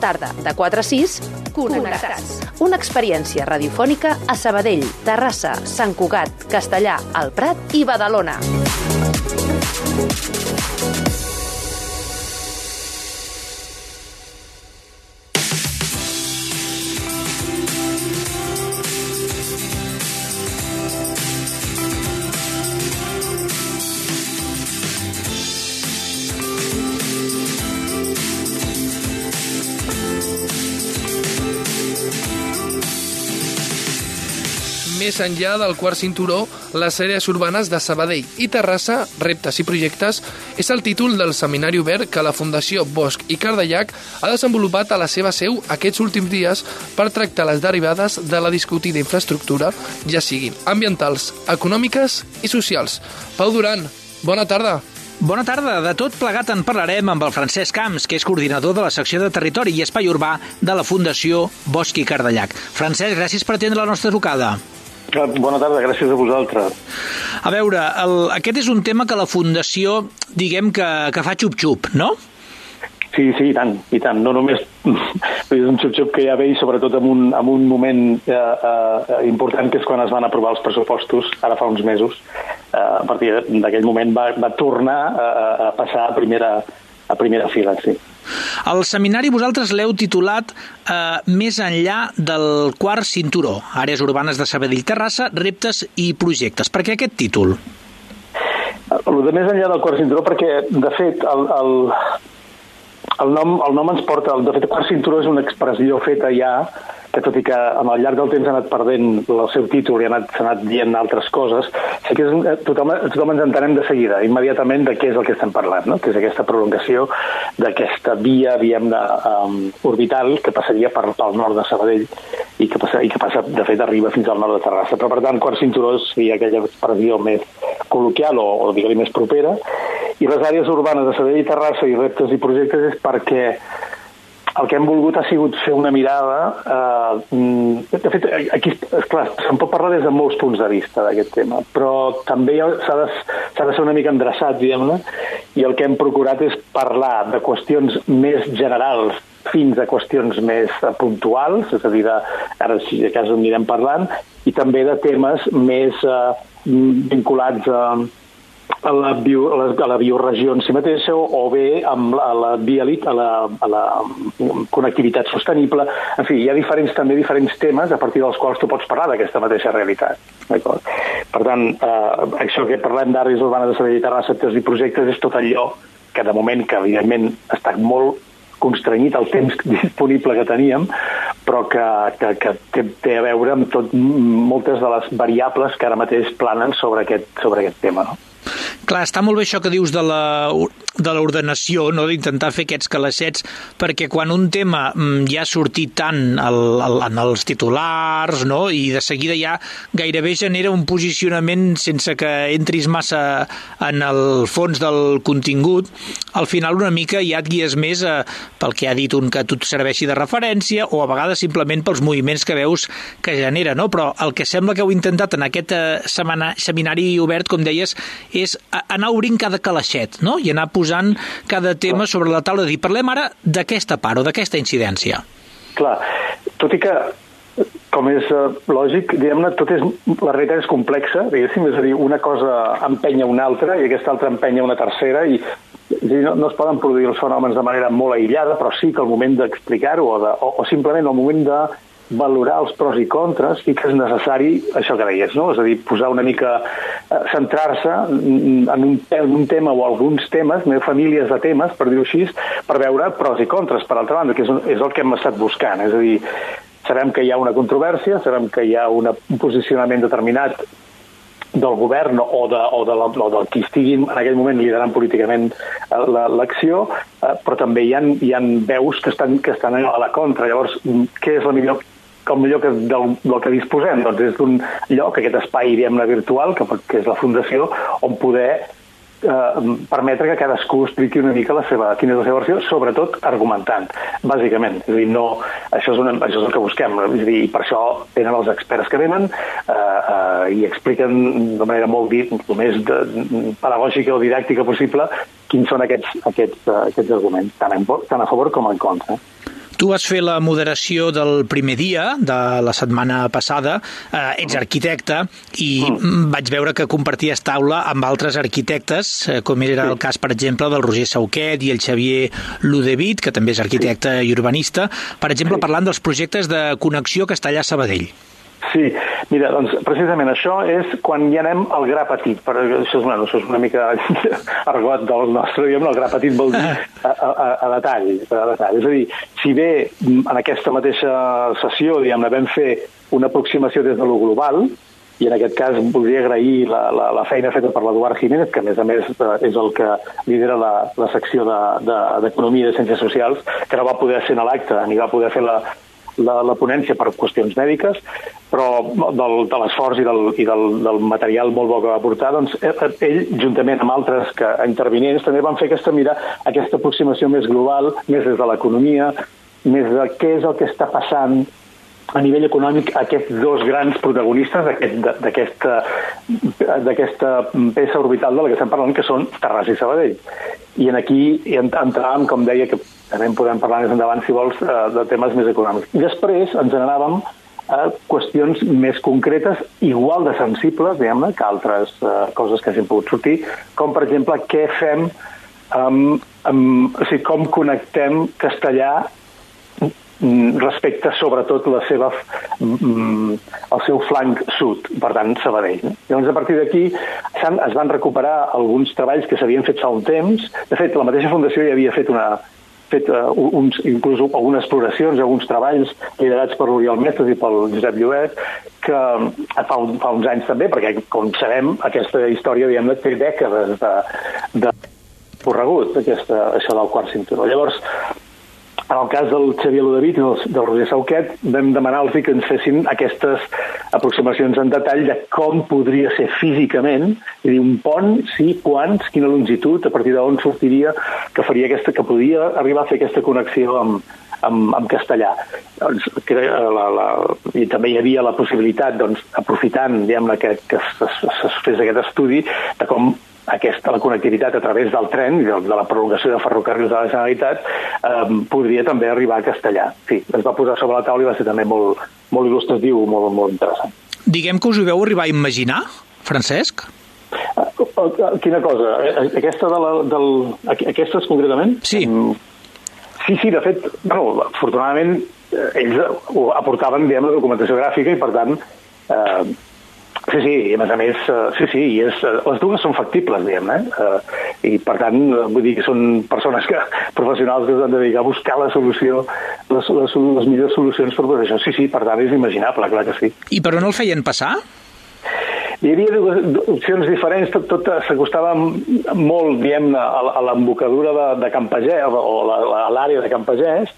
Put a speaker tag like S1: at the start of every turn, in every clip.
S1: tarda, de 4 a 6, Connectats. Una experiència radiofònica a Sabadell, Terrassa, Sant Cugat, Castellar, El Prat i Badalona.
S2: Més enllà del quart cinturó, les àrees urbanes de Sabadell i Terrassa, reptes i projectes, és el títol del seminari obert que la Fundació Bosch i Cardellac ha desenvolupat a la seva seu aquests últims dies per tractar les derivades de la discutida infraestructura, ja siguin ambientals, econòmiques i socials. Pau Duran, bona tarda.
S3: Bona tarda. De tot plegat en parlarem amb el Francesc Camps, que és coordinador de la secció de Territori i Espai Urbà de la Fundació Bosch i Cardellac. Francesc, gràcies per atendre la nostra trucada.
S4: Bona tarda, gràcies a vosaltres.
S3: A veure, aquest és un tema que la Fundació, diguem que fa xup-xup, no?
S4: Sí, i tant. No només és un xup-xup que ja ve, sobretot en un moment important, que és quan es van aprovar els pressupostos, ara fa uns mesos. A partir d'aquell moment va tornar a passar a primera fila, sí.
S3: El seminari vosaltres l'heu titulat Més enllà del quart cinturó, àrees urbanes de Sabadell, Terrassa, reptes i projectes. Per què aquest títol?
S4: El de més enllà del quart cinturó, perquè, de fet, el nom ens porta... De fet, el quart cinturó és una expressió feta ja, que tot i que al llarg del temps ha anat perdent el seu títol i s'ha anat dient altres coses, sí que tothom ens entenem de seguida, immediatament, de què és el que estem parlant, no? Que és aquesta prolongació d'aquesta via, orbital, que passaria pel nord de Sabadell i que passa, de fet, arriba fins al nord de Terrassa. Però, per tant, quart cinturó seria aquella expressió més col·loquial o digue-li, més propera. I les àrees urbanes de Sabadell i Terrassa i reptes i projectes és perquè el que hem volgut ha sigut fer una mirada... De fet, aquí, esclar, se'n pot parlar des de molts punts de vista d'aquest tema, però també s'ha de ser una mica endreçat, diguem-ne, i el que hem procurat és parlar de qüestions més generals fins a qüestions més puntuals, és a dir, ara si de cas en anirem parlant, i també de temes més vinculats a la bioregió en si mateixa o bé a la connectivitat sostenible. En fi, hi ha diferents temes a partir dels quals tu pots parlar d'aquesta mateixa realitat. D'acord? Per tant, això que parlem d'àrees urbanes de Sabadell i Terrassa, reptes i projectes, és tot allò que de moment, que evidentment ha estat molt constrenyit el temps disponible que teníem, però que té a veure amb moltes de les variables que ara mateix planen sobre aquest tema, no?
S3: Clar, està molt bé això que dius de l'ordenació, no? D'intentar fer aquests calaixets, perquè quan un tema ja ha sortit tant en els titulars, no? I de seguida ja gairebé genera un posicionament sense que entris massa en el fons del contingut, al final una mica ja et guies més pel que ha dit un que tu et serveixi de referència o a vegades simplement pels moviments que veus que genera, no? Però el que sembla que heu intentat en aquest seminari obert, com deies, és anar obrint cada calaixet, no? I anar posant cada tema sobre la taula de dir, parlem ara d'aquesta part o d'aquesta incidència.
S4: Clar, tot i que, com és lògic, diguem-ne, la realitat és complexa, diguéssim, és a dir, una cosa empenya una altra i aquesta altra empenya una tercera i no es poden produir els fenòmens de manera molt aïllada, però sí que al moment d'explicar-ho o simplement al moment de valorar els pros i contres, sí que és necessari això que deies, no? És a dir, posar una mica, centrar-se en un tema o alguns temes, famílies de temes, per dir-ho així, per veure pros i contres, per altra banda, que és el que hem estat buscant. És a dir, sabem que hi ha una controvèrsia, sabem que hi ha un posicionament determinat del govern o del qui estigui en aquell moment liderant políticament l'acció, però també hi ha veus que estan a la contra. Llavors, què és el millor del que disposem? Doncs és d'un lloc, aquest espai, diguem-ne, virtual, que és la Fundació, on poder permetre que cadascú expliqui una mica quina és la seva versió, sobretot argumentant, bàsicament. És a dir, això és el que busquem. És a dir, i per això tenen els experts que venen i expliquen de manera molt més pedagògica o didàctica possible quins són aquests arguments, tant a favor com en contra.
S3: Tu vas fer la moderació del primer dia de la setmana passada, ets arquitecte i vaig veure que comparties taula amb altres arquitectes, com era el cas, per exemple, del Roger Sauquet i el Xavier Ludevit, que també és arquitecte i urbanista, per exemple, parlant dels projectes de connexió Castellar-Sabadell.
S4: Sí, mira, doncs precisament això és quan ja anem al gra petit, perquè això és una mica argot del nostre idioma, el gra petit vol dir a detall. És a dir, si bé en aquesta mateixa sessió, diguem-ne, vam fer una aproximació des de lo global, i en aquest cas voldria agrair la feina feta per l'Eduard Jiménez, que a més és el que lidera la secció d'Economia i de Ciències Socials, que no va poder ser a l'acte ni va poder fer la ponència per qüestions mèdiques, però de l'esforç i del material molt bo que va portar, doncs ell, juntament amb altres intervinents, també van fer aquesta aproximació més global, més des de l'economia, més de què és el que està passant a nivell econòmic aquests dos grans protagonistes d'aquesta peça orbital de la que estem parlant, que són Terrassa i Sabadell. I aquí entràvem, com deia, que també en podem parlar més endavant, si vols, de temes més econòmics. I després ens n'anàvem a qüestions més concretes, igual de sensibles, diguem-ne, que altres coses que hagin pogut sortir, com, per exemple, què fem, com connectem Castellar respecte sobretot el seu flanc sud, per tant Sabadell. Llavors, a partir d'aquí es van recuperar alguns treballs que s'havien fet fa un temps. De fet, la mateixa Fundació ja havia fet inclús algunes exploracions, alguns treballs liderats per l'Oriol Mestres i pel Josep Lluet, que fa uns anys també, perquè, com sabem, aquesta història, diguem-ne, té dècades de corregut, això del quart cinturó. Llavors, en el cas del Xavier Ludevit i del Roger Sauquet, vam demanar-los que ens fessin aquestes aproximacions en detall de com podria ser físicament, és a dir, un pont, sí, quants, quina longitud, a partir d'on sortiria, que podia arribar a fer aquesta connexió amb Castellar. I també hi havia la possibilitat, aprofitant, diguem-ne, que es fes aquest estudi de com la connectivitat a través del tren i de la prolongació de ferrocarrils de la Generalitat podria també arribar a Castellar. Sí, es va posar sobre la taula i va ser també molt, molt il·lustratiu, molt, molt interessant. Diguem que us ho veu arribar a imaginar, Francesc? Quina cosa? Aquestes concretament? Sí. Sí, de fet, afortunadament ells aportaven, diguem, la documentació gràfica i per tant sí, i a més, les dues són factibles, diguem-ne, i per tant, vull dir que són persones professionals que s'han de dedicar a buscar la solució, les millors solucions per tot això. Sí, per tant, és imaginable, clar que sí. I per on el feien passar? Hi havia dues opcions diferents, tot s'acostava molt, diguem-ne, a l'embocadura de Can Pagès, o a l'àrea de Can Pagès,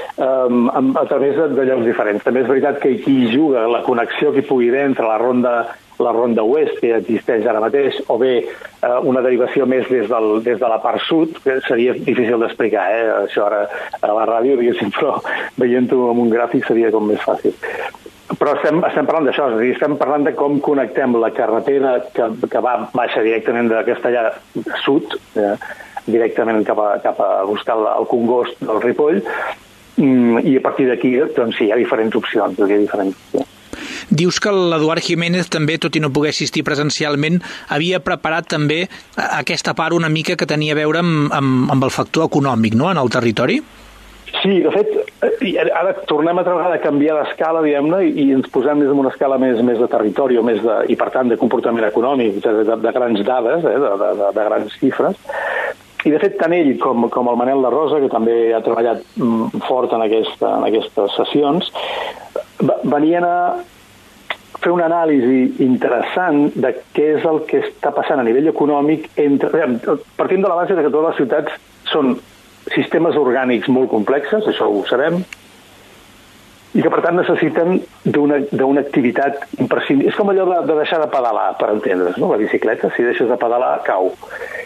S4: a través de llocs diferents. També és veritat que aquí hi juga la connexió que hi pugui haver entre la ronda oest, que existeix ara mateix, o bé una derivació més des de la part sud, que seria difícil d'explicar, això ara a la ràdio, diguéssim, però veient-ho amb un gràfic seria com més fàcil. Però estem parlant d'això, és a dir, estem parlant de com connectem la carretera que baixa directament de Castellar sud, directament cap a buscar el Congost del Ripoll, i a partir d'aquí, doncs sí, hi ha diferents opcions. Dius que l'Eduard Jiménez també, tot i no poder assistir presencialment, havia preparat també aquesta part una mica que tenia a veure amb el factor econòmic, no?, en el territori? Sí, de fet, ara tornem altra vegada a canviar d'escala, diguem-ne, i ens posem més en una escala més de territori, i per tant de comportament econòmic, de grans dades, de grans xifres. I de fet, tant ell com el Manel La Rosa, que també ha treballat fort en aquestes sessions, venien a fer una anàlisi interessant de què és el que està passant a nivell econòmic partint de la base de que totes les ciutats són sistemes orgànics molt complexes, això ho sabem, i que per tant necessiten d'una activitat imprescindible. És com allò de deixar de pedalar, per entendre's, no? La bicicleta, si deixes de pedalar, cau.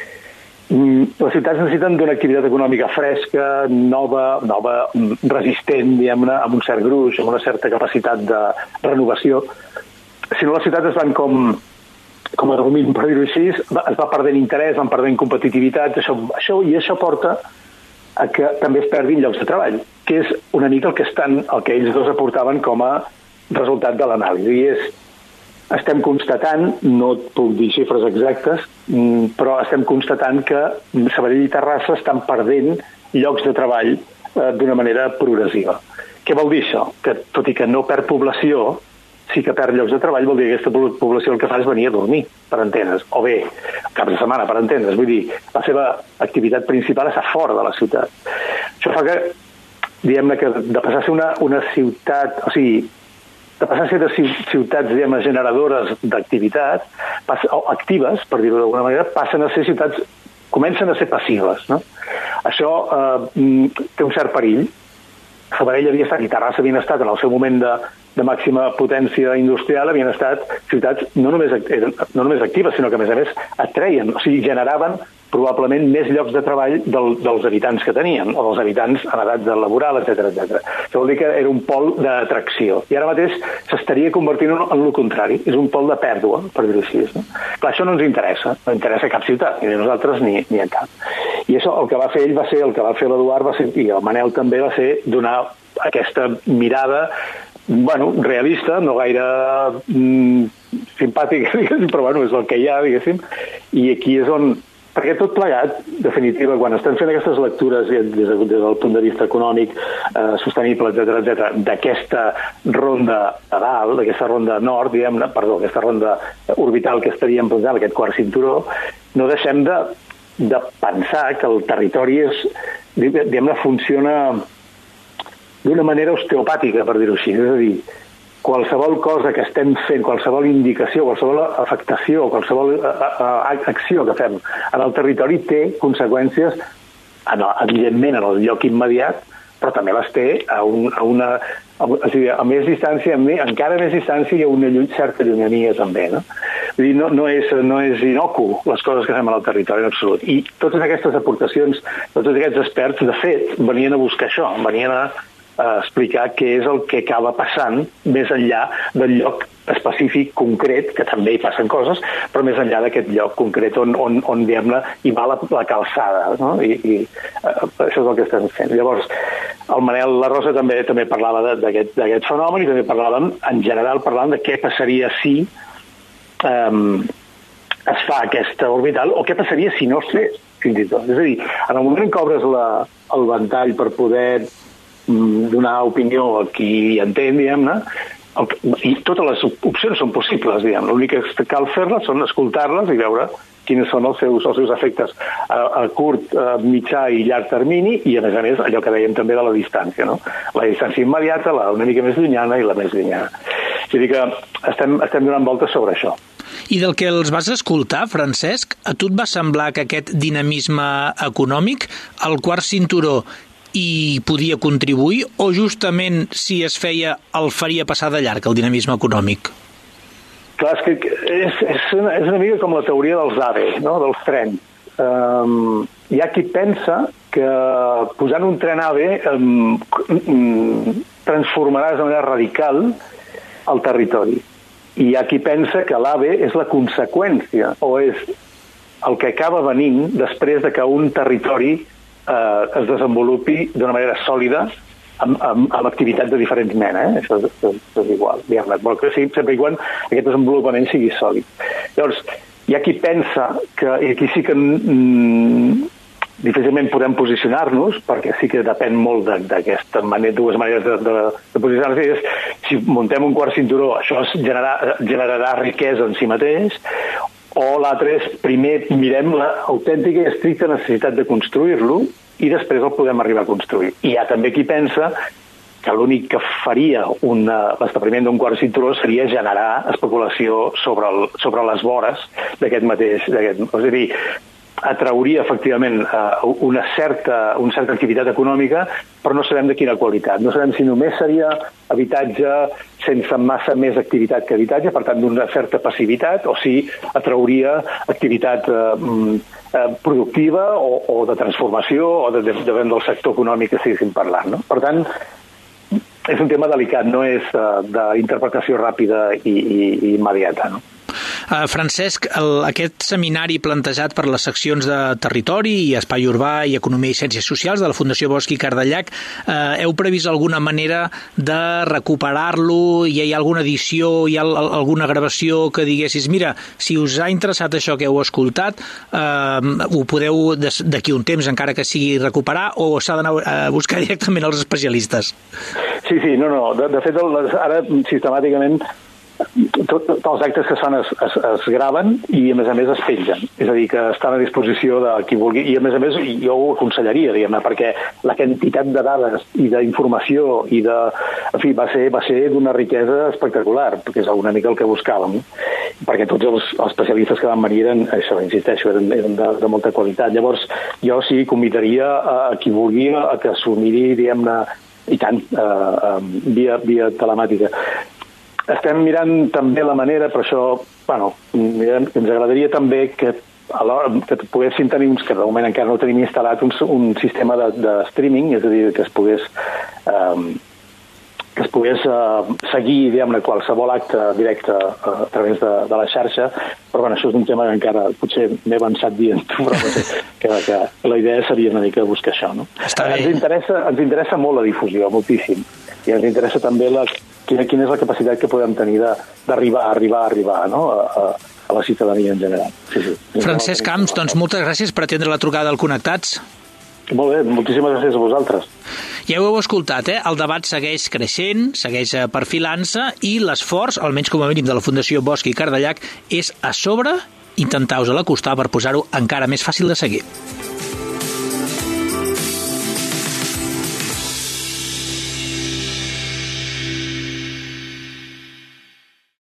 S4: Les ciutats necessiten d'una activitat econòmica fresca, nova, resistent, diguem-ne, amb un cert gruix, amb una certa capacitat de renovació. Si no, les ciutats es van com a dormint, per dir-ho així, es va perdent interès, van perdent competitivitat, això porta a que també es perdin llocs de treball, que és una mica el que ells dos aportaven com a resultat de l'anàlisi. I estem constatant, no et puc dir xifres exactes, però estem constatant que Sabadell i Terrassa estan perdent llocs de treball d'una manera progressiva. Què vol dir això? Que tot i que no perd població, sí que perd llocs de treball, vol dir que aquesta població el que fa és venir a dormir, per entendre's, o bé, cap de setmana, per entendre's. Vull dir, la seva activitat principal és a fora de la ciutat. Això fa que, diguem-ne, que de passar a ser una ciutat, o sigui, de passar a ser de ciutats, diguem-ne, generadores d'activitat, o actives, per dir-ho d'alguna manera, passen a ser ciutats, comencen a ser passives, no? Això té un cert perill. Sabadell havia estat, i Terrassa havien estat en el seu moment de màxima potència industrial, havien estat ciutats no només actives, sinó que a més atreien, o sigui, generaven probablement més llocs de treball dels habitants que tenien, o dels habitants en edat laboral, etc. Això vol dir que era un pol d'atracció. I ara mateix s'estaria convertint en el contrari. És un pol de pèrdua, per dir-ho així. No? Clar, això no ens interessa. No interessa a cap ciutat, ni a nosaltres ni a cap. I això, el que va fer ell va ser, el que va fer l'Eduard i el Manel també va ser donar aquesta mirada realista, no gaire simpàtica, però és el que hi ha, diguéssim. I aquí és on... Perquè tot plegat, definitiva, quan estem fent aquestes lectures des del punt de vista econòmic, sostenible, etc., d'aquesta ronda de dalt, d'aquesta ronda nord, diguem-ne, aquesta ronda orbital que estaríem posant, aquest quart cinturó, no deixem de pensar que el territori funciona d'una manera osteopàtica, per dir-ho així. És a dir, qualsevol cosa que estem fent, qualsevol indicació, qualsevol afectació, qualsevol acció que fem en el territori té conseqüències, evidentment, en el lloc immediat, però també les té a més distància, encara més distància i a una certa llunyania també. No? Vull dir, no és inocu les coses que fem en el territori en absolut. I totes aquestes aportacions, tots aquests experts, de fet, venien a buscar això, venien a explicar què és el que acaba passant més enllà del lloc específic, concret, que també hi passen coses, però més enllà d'aquest lloc concret on diguem-ne, hi va la calçada, no? I això és el que estem fent. Llavors, el Manel La Rosa també parlava d'aquest fenomen i també parlàvem, en general, de què passaria si es fa aquesta orbital o què passaria si no es fes, fins i tot. És a dir, en el moment en què obres el ventall per poder donar opinió a qui hi entén, diguem-ne, i totes les opcions són possibles, diguem. L'únic que cal fer-les són escoltar-les i veure quins són els seus efectes a curt, mitjà i llarg termini i, a més, allò que dèiem també de la distància, no? La distància immediata, una mica més llunyana i la més llunyana. És a dir que estem donant voltes sobre això.
S3: I del que els vas escoltar, Francesc, a tu et va semblar que aquest dinamisme econòmic, el quart cinturó, i podia contribuir, o justament si es feia el faria passar de llarg el dinamisme econòmic?
S4: Clar, és que és una mica com la teoria dels AVE, no? Dels trens. Hi ha qui pensa que posant un tren AVE transformaràs de manera radical el territori. I hi ha qui pensa que l'AVE és la conseqüència o és el que acaba venint després de que un territori es desenvolupi d'una manera sòlida amb activitats de diferents menes. Això és igual, diguem-ne, sempre i quan aquest desenvolupament sigui sòlid. Llavors, hi ha qui pensa que, i aquí sí que difícilment podem posicionar-nos, perquè sí que depèn molt d'aquesta manera, dues maneres de posicionar-nos. Si muntem un quart cinturó, això generarà riquesa en si mateix, o l'altre és, primer mirem l'autèntica i estricta necessitat de construir-lo i després el podem arribar a construir. I hi ha també qui pensa que l'únic que faria l'establiment d'un quart cinturó seria generar especulació sobre les vores d'aquest mateix. És a dir, atrauria efectivament una certa activitat econòmica, però no sabem de quina qualitat. No sabem si només seria habitatge sense massa més activitat que habitatge, per tant d'una certa passivitat, o si atrauria activitat productiva o de transformació o depèn del sector econòmic que estiguéssim parlant. No? Per tant, és un tema delicat, no és d'interpretació ràpida i immediata. No?
S3: Francesc, aquest seminari plantejat per les seccions de Territori i Espai Urbà i Economia i Ciències Socials de la Fundació Bosch i Cardellac, heu previst alguna manera de recuperar-lo? Hi ha alguna edició, hi ha alguna gravació que diguessis, mira, si us ha interessat això que heu escoltat, ho podeu d'aquí un temps, encara que sigui recuperar, o s'ha d'anar a buscar directament els especialistes?
S4: Sí, no. De fet, ara sistemàticament tots els actes que es fan es graven i a més es pengen, és a dir, que estan a disposició de qui vulgui, i a més jo ho aconsellaria, diguem-ne, perquè la quantitat de dades i d'informació i de... En fi, va ser d'una riquesa espectacular, perquè és una mica el que buscàvem, perquè tots els especialistes que van venir eren, això, insisteixo, eren de molta qualitat. Llavors, jo sí convidaria a qui vulgui a que s'ho miri, diguem-ne, i tant, via telemàtica. Estem mirant també la manera, però això, ens agradaria també que poguessin tenir, que de moment encara no tenim instal·lat, un sistema de streaming, és a dir, que es pogués seguir, diguem-ne, qualsevol acte directe a través de la xarxa, però això és un tema que encara potser m'he avançat dient-ho, però que la idea seria una mica buscar això, no? Ens interessa molt la difusió, moltíssim, i ens interessa també quina és la capacitat que podem tenir d'arribar, no?, a la ciutadania en general. Sí.
S3: Francesc Camps, doncs moltes gràcies per atendre la trucada al Connectats.
S4: Molt bé, moltíssimes gràcies a vosaltres.
S3: Ja ho heu escoltat, el debat segueix creixent, segueix perfilant-se, i l'esforç, almenys com a mínim de la Fundació Bosch i Cardellac, és a sobre intentar-vos-la acostar per posar-ho encara més fàcil de seguir.